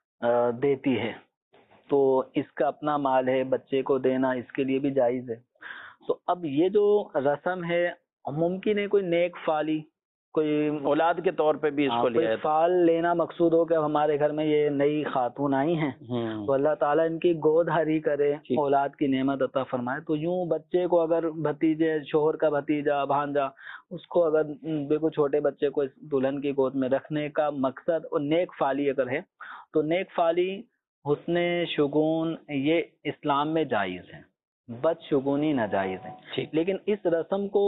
دیتی ہے تو اس کا اپنا مال ہے، بچے کو دینا اس کے لیے بھی جائز ہے۔ تو اب یہ جو رسم ہے، ممکن ہے کوئی نیک فالی، کوئی اولاد کے طور پہ بھی اس کو کوئی لیا فال لینا مقصود ہو کہ ہمارے گھر میں یہ نئی خاتون آئی ہیں تو اللہ تعالیٰ ان کی گود ہری کرے، اولاد کی نعمت عطا فرمائے۔ تو یوں بچے کو اگر بھتیجے، شوہر کا بھتیجا، بھانجا، اس کو اگر بالکل چھوٹے بچے کو اس دلہن کی گود میں رکھنے کا مقصد اور نیک فالی اگر ہے تو نیک فالی، حسن شگون یہ اسلام میں جائز ہے، بد شگونی ناجائز ہے۔ لیکن اس رسم کو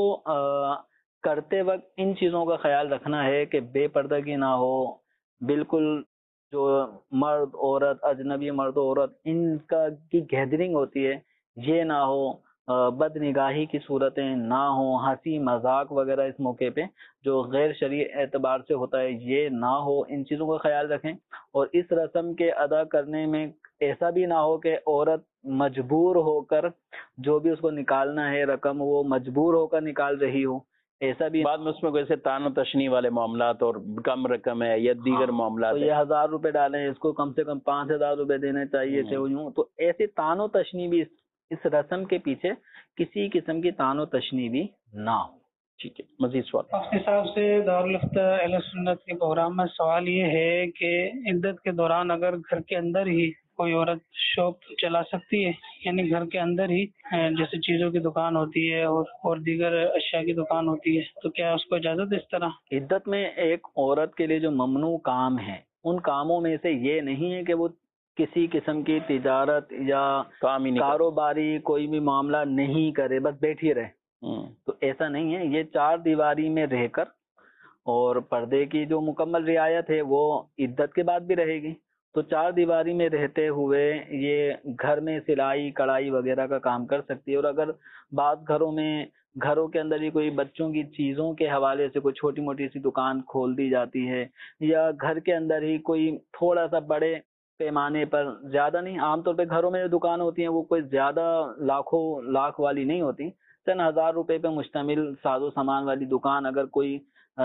کرتے وقت ان چیزوں کا خیال رکھنا ہے کہ بے پردگی نہ ہو، بالکل جو مرد عورت، اجنبی مرد عورت، ان کا کی گیدرنگ ہوتی ہے یہ نہ ہو، بد نگاہی کی صورتیں نہ ہوں، ہنسی مذاق وغیرہ اس موقع پہ جو غیر شرعی اعتبار سے ہوتا ہے یہ نہ ہو، ان چیزوں کا خیال رکھیں۔ اور اس رسم کے ادا کرنے میں ایسا بھی نہ ہو کہ عورت مجبور ہو کر جو بھی اس کو نکالنا ہے رقم وہ مجبور ہو کر نکال رہی ہو، ایسا بھی بعد میں اس میں کوئی ایسے تان و تشنی والے معاملات اور کم رقم ہے یا دیگر معاملات تو یہ 1000 روپے ڈالیں، اس کو کم سے کم 5000 روپے دینے چاہیے تھے، یوں تو ایسے تان و تشنی بھی اس رسم کے پیچھے کسی قسم کی تان و تشنی بھی نہ ہو۔ ٹھیک ہے، مزید سوال؟ مفتی صاحب سے دارالفتہ اہل سنت کے پروگرام میں سوال یہ ہے کہ عدت کے دوران اگر گھر کے اندر ہی کوئی عورت شاپ چلا سکتی ہے، یعنی گھر کے اندر ہی جیسے چیزوں کی دکان ہوتی ہے اور دیگر اشیاء کی دکان ہوتی ہے، تو کیا اس کو اجازت ہے اس طرح؟ عدت میں ایک عورت کے لیے جو ممنوع کام ہے ان کاموں میں سے یہ نہیں ہے کہ وہ کسی قسم کی تجارت یا کاروباری کوئی بھی معاملہ نہیں کرے، بس بیٹھی رہے، تو ایسا نہیں ہے۔ یہ 4 دیواری میں رہ کر اور پردے کی جو مکمل رعایت ہے وہ عدت کے بعد بھی رہے گی، تو 4 دیواری میں رہتے ہوئے یہ گھر میں سلائی کڑھائی وغیرہ کا کام کر سکتی ہے۔ اور اگر بعض گھروں کے اندر ہی کوئی بچوں کی چیزوں کے حوالے سے کوئی چھوٹی موٹی سی دکان کھول دی جاتی ہے، یا گھر کے اندر ہی کوئی تھوڑا سا بڑے پیمانے پر، زیادہ نہیں، عام طور پہ گھروں میں جو دکان ہوتی ہیں وہ کوئی زیادہ لاکھوں لاکھ والی نہیں ہوتی، چند 1000 روپے پہ مشتمل ساز و سامان والی دکان اگر کوئی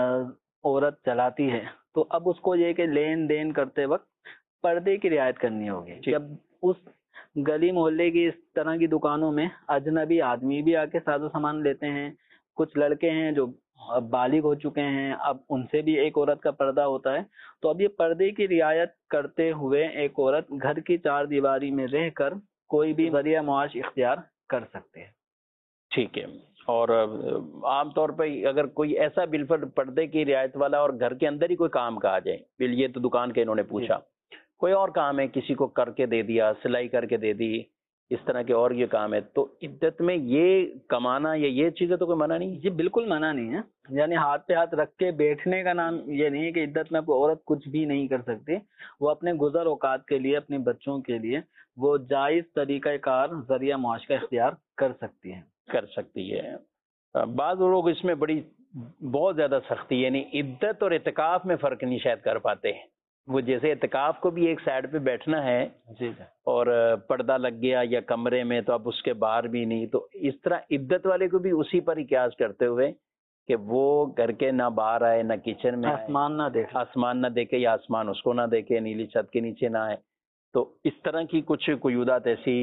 عورت چلاتی ہے تو اب اس کو یہ کہ لین دین کرتے وقت پردے کی رعایت کرنی ہوگی۔ جب اس گلی محلے کی اس طرح کی دکانوں میں اجنبی آدمی بھی آ کے ساز و سامان لیتے ہیں، کچھ لڑکے ہیں جو اب بالغ ہو چکے ہیں، اب ان سے بھی ایک عورت کا پردہ ہوتا ہے، تو اب یہ پردے کی رعایت کرتے ہوئے ایک عورت گھر کی 4 دیواری میں رہ کر کوئی بھی ذریعہ معاش اختیار کر سکتے ہیں۔ ٹھیک ہے، اور عام طور پہ اگر کوئی ایسا بالفرض پردے کی رعایت والا اور گھر کے اندر ہی کوئی کام کا آ جائے، بل یہ تو دکان کے انہوں نے پوچھا، کوئی اور کام ہے کسی کو کر کے دے دیا، سلائی کر کے دے دی، اس طرح کے اور یہ کام ہے، تو عدت میں یہ کمانا یا یہ چیزیں تو کوئی منع نہیں؟ جی بالکل منع نہیں ہے، یعنی ہاتھ پہ ہاتھ رکھ کے بیٹھنے کا نام یہ نہیں ہے کہ عدت میں کوئی عورت کچھ بھی نہیں کر سکتی. وہ اپنے گزر اوقات کے لیے، اپنے بچوں کے لیے وہ جائز طریقہ کار ذریعہ معاش کا اختیار کر سکتی ہے. کر سکتی ہے. بعض لوگ اس میں بہت زیادہ سختی، یعنی عدت اور اعتکاف میں فرق نہیں شاید کر پاتے ہیں. وہ جیسے اعتکاف کو بھی ایک سائڈ پہ بیٹھنا ہے جی اور پردہ لگ گیا یا کمرے میں تو اب اس کے باہر بھی نہیں، تو اس طرح عدت والے کو بھی اسی پر ہی قیاس کرتے ہوئے کہ وہ گھر کے نہ باہر آئے نہ کچن میں آسمان نہ دیکھے یا آسمان اس کو نہ دیکھے، نیلی چھت کے نیچے نہ آئے. تو اس طرح کی کچھ قیودات ایسی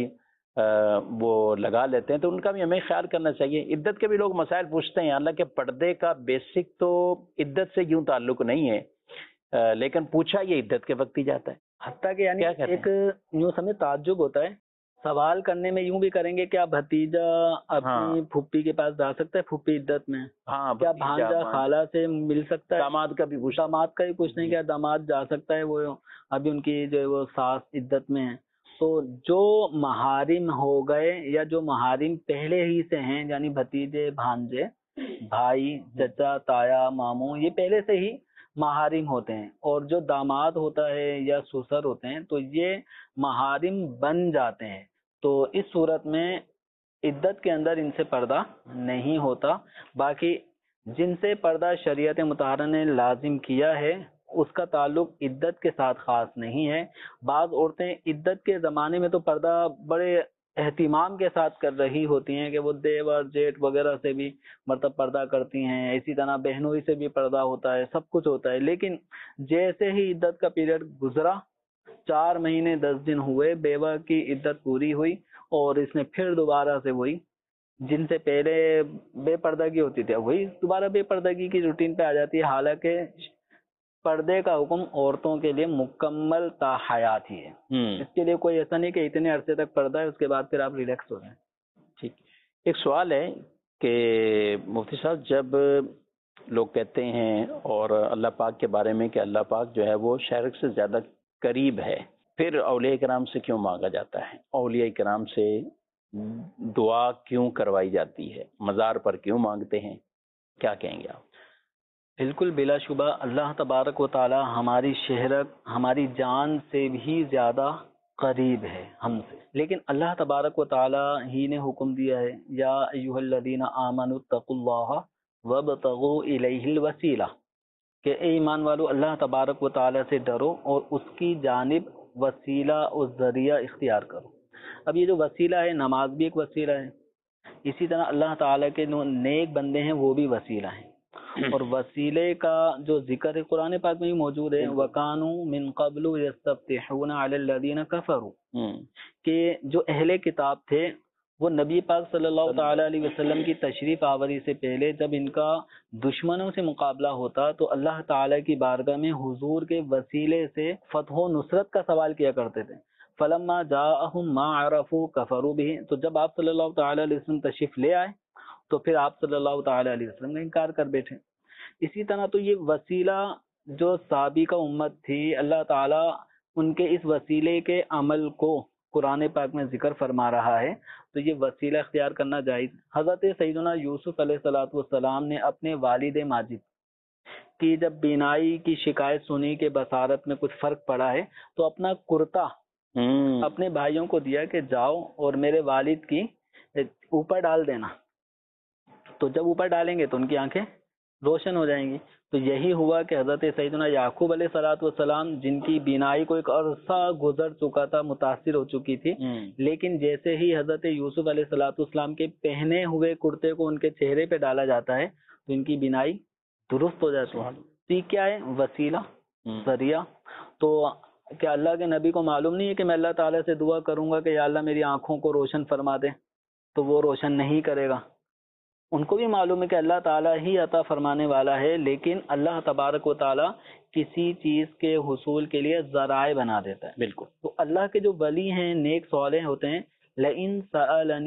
وہ لگا لیتے ہیں، تو ان کا بھی ہمیں خیال کرنا چاہیے. عدت کے بھی لوگ مسائل پوچھتے ہیں، حالانکہ پردے کا بیسک تو عدت سے یوں تعلق نہیں ہے، لیکن پوچھا یہ عدت کے وقت ہی جاتا ہے. حتیٰ کہ یعنی ایک یوں سمجھ تعجب ہوتا ہے، سوال کرنے میں یوں بھی کریں گے کیا بھتیجا اپنی پھوپھی کے پاس جا سکتا ہے پھوپھی عدت میں؟ کیا بھانجا خالہ سے مل سکتا ہے؟ داماد کا بھی پوچھا، داماد کا بھی پوچھتے ہیں کیا داماد جا سکتا ہے، وہ ابھی ان کی جو ہے وہ ساس عدت میں ہے. تو جو محارم ہو گئے یا جو محارم پہلے ہی سے ہیں، یعنی بھتیجے بھانجے بھائی چچا تایا ماموں، یہ پہلے سے ہی محارم ہوتے ہیں. اور جو داماد ہوتا ہے یا سسر ہوتے ہیں تو یہ محارم بن جاتے ہیں. تو اس صورت میں عدت کے اندر ان سے پردہ نہیں ہوتا. باقی جن سے پردہ شریعت مطہرہ نے لازم کیا ہے اس کا تعلق عدت کے ساتھ خاص نہیں ہے. بعض عورتیں عدت کے زمانے میں تو پردہ بڑے اہتمام کے ساتھ کر رہی ہوتی ہیں کہ وہ دیور جیٹ وغیرہ سے بھی مرتب پردہ کرتی ہیں، اسی طرح بہنوئی سے بھی پردہ ہوتا ہے، سب کچھ ہوتا ہے. لیکن جیسے ہی عدت کا پیریڈ گزرا، 4 مہینے 10 دن ہوئے، بیوہ کی عدت پوری ہوئی اور اس نے پھر دوبارہ سے وہی جن سے پہلے بے پردگی ہوتی تھی وہی دوبارہ بے پردگی کی روٹین پہ آ جاتی ہے. حالانکہ پردے کا حکم عورتوں کے لیے مکمل تا حیات ہی ہے. اس کے لیے کوئی ایسا نہیں کہ اتنے عرصے تک پردہ ہے اس کے بعد پھر آپ ریلیکس ہو جائیں. ٹھیک. ایک سوال ہے کہ مفتی صاحب، جب لوگ کہتے ہیں اور اللہ پاک کے بارے میں کہ اللہ پاک جو ہے وہ شرک سے زیادہ قریب ہے، پھر اولیاء کرام سے کیوں مانگا جاتا ہے؟ اولیاء کرام سے دعا کیوں کروائی جاتی ہے؟ مزار پر کیوں مانگتے ہیں؟ کیا کہیں گے آپ؟ بالکل بلا شبہ اللہ تبارک و تعالی ہماری شہرت ہماری جان سے بھی زیادہ قریب ہے ہم سے، لیکن اللہ تبارک و تعالی ہی نے حکم دیا ہے یا ایھا الذین آمنوا اتقوا اللہ وابتغوا الیہ الوسیلہ، کہ اے ایمان والو اللہ تبارک و تعالی سے ڈرو اور اس کی جانب وسیلہ اور ذریعہ اختیار کرو. اب یہ جو وسیلہ ہے، نماز بھی ایک وسیلہ ہے، اسی طرح اللہ تعالیٰ کے جو نیک بندے ہیں وہ بھی وسیلہ ہیں. اور وسیلے کا جو ذکر ہے قرآن پاک میں بھی موجود ہے، وَكَانُوا مِن قَبْلُ يَسْتَفْتِحُونَ عَلَى الَّذِينَ كَفَرُوا، کہ جو اہل کتاب تھے وہ نبی پاک صلی اللہ تعالی علیہ وسلم کی تشریف آوری سے پہلے جب ان کا دشمنوں سے مقابلہ ہوتا تو اللہ تعالیٰ کی بارگاہ میں حضور کے وسیلے سے فتح و نصرت کا سوال کیا کرتے تھے. فَلَمَّا جَاءَهُم مَّا عَرَفُوا كَفَرُوا بِهِ، تو جب آپ صلی اللہ تعالی علیہ وسلم تشریف لے آئے تو پھر آپ صلی اللہ تعالی علیہ وسلم نے انکار کر بیٹھے. اسی طرح تو یہ وسیلہ جو سابقہ امت تھی، اللہ تعالیٰ ان کے اس وسیلے کے عمل کو قرآن پاک میں ذکر فرما رہا ہے، تو یہ وسیلہ اختیار کرنا جائز. حضرت سیدنا یوسف علیہ الصلوۃ والسلام نے اپنے والد ماجد کی جب بینائی کی شکایت سنی کہ بصارت میں کچھ فرق پڑا ہے تو اپنا کرتا اپنے بھائیوں کو دیا کہ جاؤ اور میرے والد کی اوپر ڈال دینا، تو جب اوپر ڈالیں گے تو ان کی آنکھیں روشن ہو جائیں گی. تو یہی ہوا کہ حضرت سیدنا یعقوب علیہ الصلوۃ والسلام جن کی بینائی کو ایک عرصہ گزر چکا تھا، متاثر ہو چکی تھی، لیکن جیسے ہی حضرت یوسف علیہ الصلوۃ والسلام کے پہنے ہوئے کرتے کو ان کے چہرے پہ ڈالا جاتا ہے تو ان کی بینائی درست ہو جاتی ہے. تو یہ کیا ہے؟ وسیلہ، ذریعہ. تو کیا اللہ کے نبی کو معلوم نہیں ہے کہ میں اللہ تعالیٰ سے دعا کروں گا کہ یا اللہ میری آنکھوں کو روشن فرما دے، تو وہ روشن نہیں کرے گا؟ ان کو بھی معلوم ہے کہ اللہ تعالیٰ ہی عطا فرمانے والا ہے، لیکن اللہ تبارک و تعالیٰ کسی چیز کے حصول کے لیے ذرائع بنا دیتا ہے. بالکل. تو اللہ کے جو ولی ہیں، نیک صالح ہوتے ہیں، لئن سألنی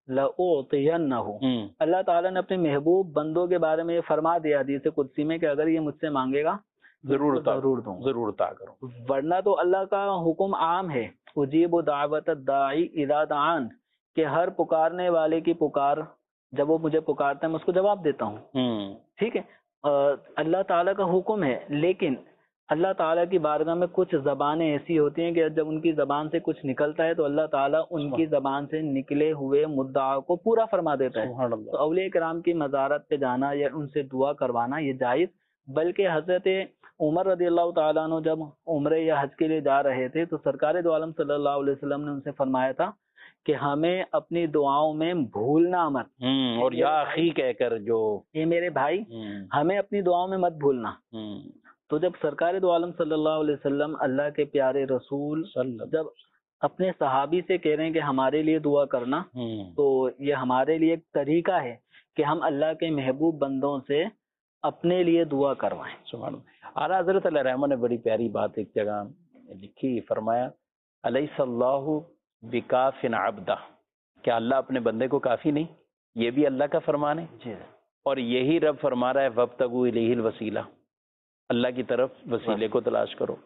لَأُعْطِيَنَّهُ، اللہ تعالیٰ نے اپنے محبوب بندوں کے بارے میں یہ فرما دیا حدیث قدسی میں کہ اگر یہ مجھ سے مانگے گا ضرور دوں، ضرور عطا کروں. ورنہ تو اللہ کا حکم عام ہے، اجیب دعوت الداعی اذا دعان، کہ ہر پکارنے والے کی پکار جب وہ مجھے پکارتا ہے میں اس کو جواب دیتا ہوں. ٹھیک ہے، اللہ تعالیٰ کا حکم ہے، لیکن اللہ تعالیٰ کی بارگاہ میں کچھ زبانیں ایسی ہوتی ہیں کہ جب ان کی زبان سے کچھ نکلتا ہے تو اللہ تعالیٰ ان کی زبان سے نکلے ہوئے مدعا کو پورا فرما دیتا ہے. سبحان اللہ. تو اولیاء کرام کی مزارت پہ جانا یا ان سے دعا کروانا یہ جائز، بلکہ حضرت عمر رضی اللہ تعالیٰ عنہ جب عمرے یا حج کے لیے جا رہے تھے تو سرکار دو عالم صلی اللہ علیہ وسلم نے ان سے فرمایا تھا کہ ہمیں اپنی دعاؤں میں بھولنا مت، اور یا اخی کہہ کر، جو یہ میرے بھائی ہمیں اپنی دعاؤں میں مت بھولنا. تو جب سرکار دو عالم صلی اللہ علیہ وسلم اللہ کے پیارے رسول جب اپنے صحابی سے کہہ رہے ہیں کہ ہمارے لیے دعا کرنا، تو یہ ہمارے لیے ایک طریقہ ہے کہ ہم اللہ کے محبوب بندوں سے اپنے لیے دعا کروائیں. سبحان اللہ. اعلیٰ حضرت علیہ رحمہ نے بڑی پیاری بات ایک جگہ لکھی، فرمایا الیس اللہ بکاف عبدہ، کیا اللہ اپنے بندے کو کافی نہیں؟ یہ بھی اللہ کا فرمان ہے. جی. اور یہی رب فرما رہا ہے وابتغوا الیہ الوسیلہ، اللہ کی طرف وسیلے کو تلاش کرو.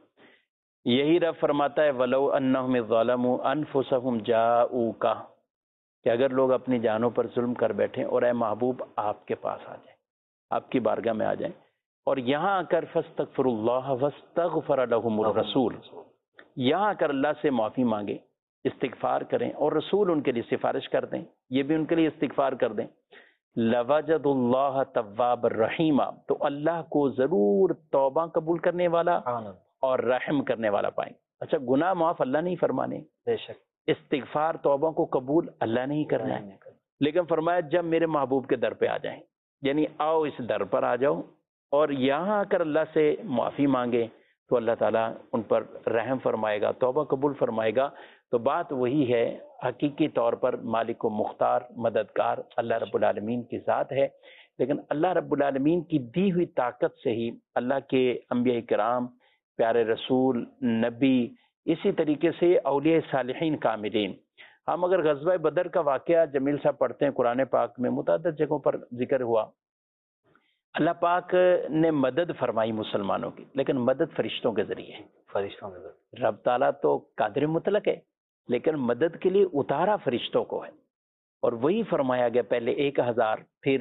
یہی رب فرماتا ہے وَلَوْ أَنَّهُمْ ظَلَمُوا أَنفُسَهُمْ جَاءُوكَ، کہ اگر لوگ اپنی جانوں پر ظلم کر بیٹھیں اور اے محبوب آپ کے پاس آ جائیں، آپ کی بارگاہ میں آ جائیں، اور یہاں آ کر فَاسْتَغْفِرُوا اللَّهَ وَاسْتَغْفَرَ لَهُمُ الرَّسُولُ، یہاں آ کر اللہ سے معافی مانگیں، استغفار کریں، اور رسول ان کے لیے سفارش کر دیں، یہ بھی ان کے لیے استغفار کر دیں، لَوَجَدُوا اللَّهَ تَوَّابًا رَحِيمًا، تو اللہ کو ضرور توبہ قبول کرنے والا اور رحم کرنے والا پائیں. اچھا، گناہ معاف اللہ نہیں فرمانے، بے شک، استغفار توبہ کو قبول اللہ نہیں کرنا ہے، لیکن فرمایا جب میرے محبوب کے در پہ آ جائیں، یعنی آؤ اس در پر آ جاؤ اور یہاں آ کر اللہ سے معافی مانگے تو اللہ تعالیٰ ان پر رحم فرمائے گا، توبہ قبول فرمائے گا. تو بات وہی ہے، حقیقی طور پر مالک و مختار مددگار اللہ رب العالمین کی ذات ہے، لیکن اللہ رب العالمین کی دی ہوئی طاقت سے ہی اللہ کے انبیاء کرام، پیارے رسول، نبی، اسی طریقے سے اولیاء صالحین کاملین. ہم اگر غزوہ بدر کا واقعہ جمیل صاحب پڑھتے ہیں قرآن پاک میں، متعدد جگہوں پر ذکر ہوا، اللہ پاک نے مدد فرمائی مسلمانوں کی، لیکن مدد فرشتوں کے ذریعے. فرشتوں میں رب تعالیٰ تو قادر مطلق ہے، لیکن مدد کے لیے اتارا فرشتوں کو ہے، اور وہی فرمایا گیا پہلے 1000، پھر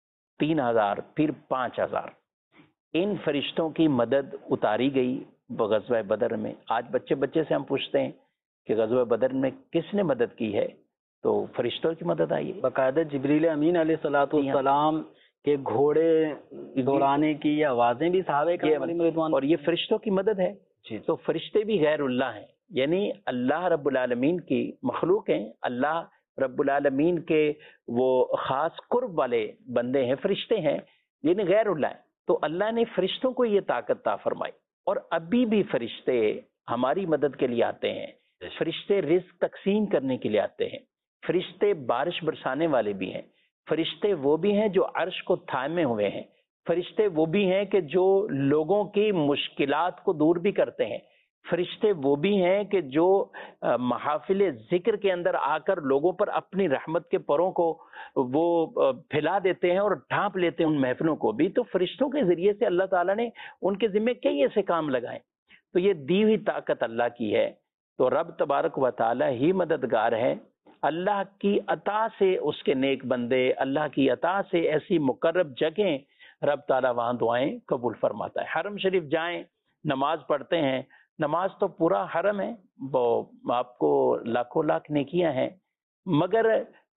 3000، پھر 5000. ان فرشتوں کی مدد اتاری گئی غزوہ بدر میں. آج بچے سے ہم پوچھتے ہیں کہ غزوہ بدر میں کس نے مدد کی ہے، تو فرشتوں کی مدد آئی ہے. باقاعدہ جبریل امین علیہ الصلوۃ والسلام کے گھوڑے دوڑانے کی آوازیں بھی صحابہ کرام علیہم رضوان، اور یہ فرشتوں کی مدد ہے. تو فرشتے بھی غیر اللہ ہیں، یعنی اللہ رب العالمین کی مخلوق ہیں، اللہ رب العالمین کے وہ خاص قرب والے بندے ہیں، فرشتے ہیں، یعنی غیر اللہ ہیں. تو اللہ نے فرشتوں کو یہ طاقت عطا فرمائی، اور ابھی بھی فرشتے ہماری مدد کے لیے آتے ہیں. فرشتے رزق تقسیم کرنے کے لیے آتے ہیں، فرشتے بارش برسانے والے بھی ہیں، فرشتے وہ بھی ہیں جو عرش کو تھامے ہوئے ہیں، فرشتے وہ بھی ہیں کہ جو لوگوں کی مشکلات کو دور بھی کرتے ہیں، فرشتے وہ بھی ہیں کہ جو محافل ذکر کے اندر آ کر لوگوں پر اپنی رحمت کے پروں کو وہ پھیلا دیتے ہیں اور ڈھانپ لیتے ہیں ان محفلوں کو بھی. تو فرشتوں کے ذریعے سے اللہ تعالیٰ نے ان کے ذمہ کئی ایسے کام لگائے. تو یہ دی ہوئی طاقت اللہ کی ہے. تو رب تبارک و تعالیٰ ہی مددگار ہے. اللہ کی عطا سے اس کے نیک بندے، اللہ کی عطا سے ایسی مقرب جگہیں رب تعالیٰ وہاں دعائیں قبول فرماتا ہے. حرم شریف جائیں، نماز پڑھتے ہیں، نماز تو پورا حرم ہے، وہ آپ کو لاکھوں لاکھ نیکیاں ہیں، مگر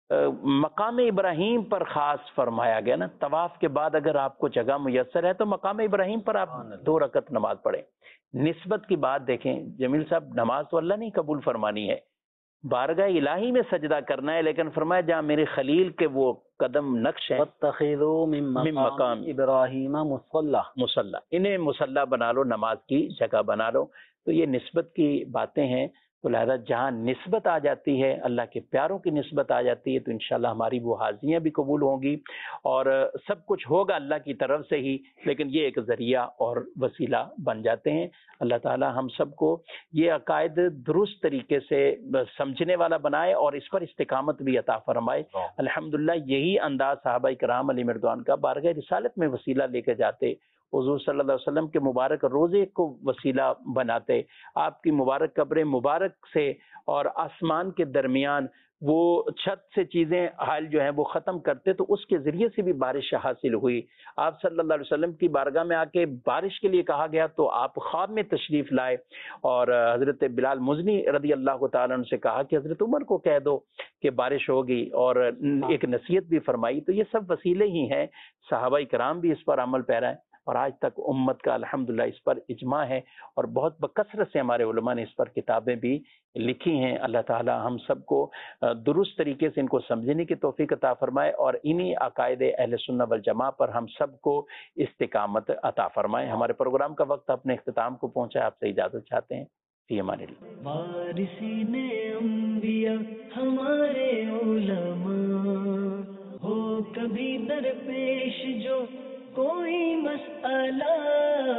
مقام ابراہیم پر خاص فرمایا گیا نا، طواف کے بعد اگر آپ کو جگہ میسر ہے تو مقام ابراہیم پر آپ 2 رکعت نماز پڑھیں. نسبت کی بات دیکھیں جمیل صاحب، نماز تو اللہ نے قبول فرمانی ہے، بارگاہ الہی میں سجدہ کرنا ہے، لیکن فرمایا جہاں میرے خلیل کے وہ قدم نقش ہیں، وَاتَّخِذُوا مِن مَقَامِ إِبْرَاهِيمَ مُصَلَّى، انہیں مصلی بنا لو، نماز کی جگہ بنا لو. تو یہ نسبت کی باتیں ہیں. تو لہذا جہاں نسبت آ جاتی ہے، اللہ کے پیاروں کی نسبت آ جاتی ہے، تو انشاءاللہ ہماری وہ حاضریاں بھی قبول ہوں گی اور سب کچھ ہوگا اللہ کی طرف سے ہی، لیکن یہ ایک ذریعہ اور وسیلہ بن جاتے ہیں۔ اللہ تعالی ہم سب کو یہ عقائد درست طریقے سے سمجھنے والا بنائے اور اس پر استقامت بھی عطا فرمائے۔ الحمدللہ یہی انداز صحابہ کرام علیہ مردوان کا بارگاہ رسالت میں وسیلہ لے کے جاتے، حضور صلی اللہ علیہ وسلم کے مبارک روزے کو وسیلہ بناتے، آپ کی مبارک قبر مبارک سے اور آسمان کے درمیان وہ چھت سے چیزیں حال جو ہیں وہ ختم کرتے، تو اس کے ذریعے سے بھی بارش حاصل ہوئی۔ آپ صلی اللہ علیہ وسلم کی بارگاہ میں آ کے بارش کے لیے کہا گیا تو آپ خواب میں تشریف لائے اور حضرت بلال مزنی رضی اللہ تعالیٰ عنہ سے کہا کہ حضرت عمر کو کہہ دو کہ بارش ہوگی، اور ایک نصیحت بھی فرمائی۔ تو یہ سب وسیلے ہی ہیں، صحابہ کرام بھی اس پر عمل پیرا ہیں اور آج تک امت کا الحمدللہ اس پر اجماع ہے، اور بہت بکثرت سے ہمارے علماء نے اس پر کتابیں بھی لکھی ہیں۔ اللہ تعالی ہم سب کو درست طریقے سے ان کو سمجھنے کی توفیق عطا فرمائے اور انہی عقائد اہل سنہ والجماعہ پر ہم سب کو استقامت عطا فرمائے۔ ہمارے پروگرام کا وقت اپنے اختتام کو پہنچا ہے، آپ سے اجازت چاہتے ہیں، فی امان اللہ۔ وارثین انبیاء ہمارے علماء، ہو کبھی درپیش جو کوئی مسئلہ،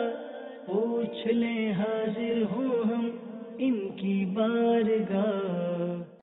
پوچھ لیں حاضر ہوں ہم ان کی بارگاہ،